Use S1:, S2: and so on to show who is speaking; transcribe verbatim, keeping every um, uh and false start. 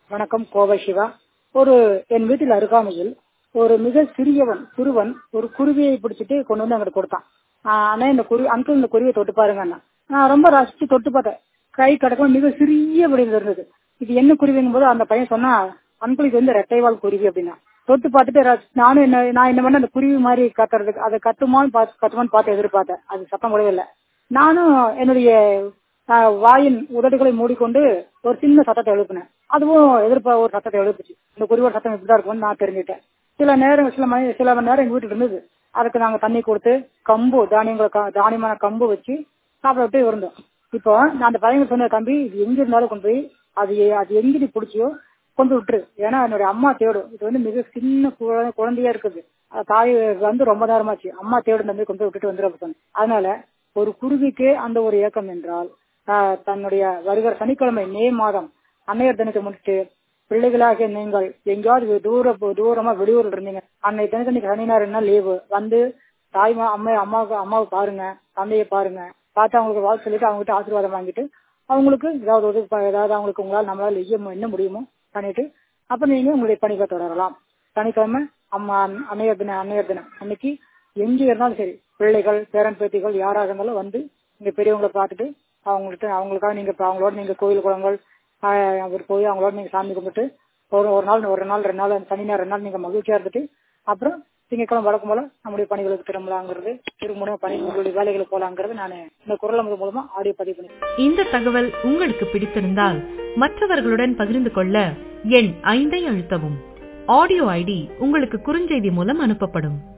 S1: வணக்கம். கோவை சிவா. ஒரு என் வீட்டில் அருகாமையில் ஒரு மிக சிறியவன் சிறுவன் ஒரு குருவியை பிடிச்சிட்டு கொண்டு வந்து அங்கிட்டு கொடுத்தான். ஆனா இந்த குருவி அங்கிள் இந்த குருவியை தொட்டு பாருங்க. நான் ரொம்ப ரசிச்சு தொட்டு பார்த்தேன். கை கடக்கும் மிக சிறிய வடிவில் இருந்தது. இது என்ன குருவிங்கும் போது அந்த பையன் சொன்னா, அங்கிள் இது வந்து ரெட்டைவால் குருவி அப்படின்னா. தொட்டு பார்த்துட்டு நானும் என்ன நான் என்ன பண்ண அந்த குருவி மாதிரி கத்துறதுக்கு அதை கத்துமான்னு பார்த்து கத்துமான்னு பார்த்து எதிர்பார்த்தேன். அது சத்தம் போடவே இல்லை. நானும் என்னுடைய வாயின் உதடுகளை மூடிக்கொண்டு ஒரு சின்ன சத்தத்தை எழுப்பினேன். அதுவும் எதிர்ப்பா ஒரு சத்தத்தை எழுப்புச்சு. இந்த குருவோட சத்தம் இப்படிதான் இருக்கும்னு நான் தெரிஞ்சுட்டேன். சில நேரம் சில மணி சில மணி நேரம் எங்க வீட்டுல இருந்தது. அதுக்கு நாங்க தண்ணி கொடுத்து கம்பு தானியங்களை தானியமான கம்பு வச்சு சாப்பிட விட்டு இருந்தோம். இப்போ நான் அந்த பையன் சொன்ன, தம்பி இது எங்க இருந்தாலும் கொண்டு போய் அது அது எங்கிட்டு பிடிச்சியோ கொண்டு விட்டுரு. ஏன்னா என்னுடைய அம்மா தேடும். இது வந்து மிக சின்ன குழந்தையா இருக்குது. தாய் வந்து ரொம்ப நேரமாச்சு. அம்மா தேடும், தம்பி கொண்டு போய் விட்டுட்டு வந்துடும். அதனால ஒரு குருவிக்கு அந்த ஒரு ஏக்கம் என்றால், தன்னுடைய வருகிற சனிக்கிழமை மே மாதம் அன்னையர் தினத்தை முன்னிட்டு பிள்ளைகளாக நீங்கள் எங்கேயாவது தூர தூரமா வெளியூர்ல இருந்தீங்க, அன்னைக்கு தினத்தன்னைக்கு சனி ஞாயிறுனா லீவு வந்து தாய்மா அம்மா அம்மாவுக்கு அம்மாவை பாருங்க, தந்தையை பாருங்க, பார்த்து அவங்களுக்கு வாழ்த்து சொல்லிட்டு அவங்ககிட்ட ஆசீர்வாதம் வாங்கிட்டு அவங்களுக்கு ஏதாவது உதவி ஏதாவது அவங்களுக்கு உங்களால் நம்மளால என்ன முடியுமோ பண்ணிட்டு அப்ப நீங்க உங்களுடைய பணிகளை தொடரலாம். சனிக்கிழமை அம்மா அன்னையர் தினம் அன்னையர் தினம் அன்னைக்கு எங்க இருந்தாலும் சரி, பிள்ளைகள் பேரன் பேத்திகள் யாராக இருந்தாலும் வந்து இங்க பெரியவங்களை பார்த்துட்டு அவங்கள்ட்ட அவங்களுக்காக நீங்க அவங்களோட நீங்க கோயில் குளங்கள் அவர் போய் அவங்களோட நீங்க சாமி கும்பிட்டு ஒரு ஒரு நாள் ஒரு நாள் ரெண்டு நாள் சனி நேரம் ரெண்டு நாள் நீங்க மகிழ்ச்சியா இருந்துட்டு அப்புறம் திங்கக்கிழமை வழக்கம் போல நம்முடைய பணிகளுக்கு திரும்பலாங்கிறது திரும்ப பணி உங்களுடைய வேலைகளுக்கு போலாங்கிறது நான் இந்த குரல் அமுது மூலமா ஆடியோ பதிவு பண்ணி.
S2: இந்த தகவல் உங்களுக்கு பிடித்திருந்தால் மற்றவர்களுடன் பகிர்ந்து கொள்ள எண் ஐந்தை அழுத்தவும். ஆடியோ ஐடி உங்களுக்கு குறுஞ்செய்தி மூலம் அனுப்பப்படும்.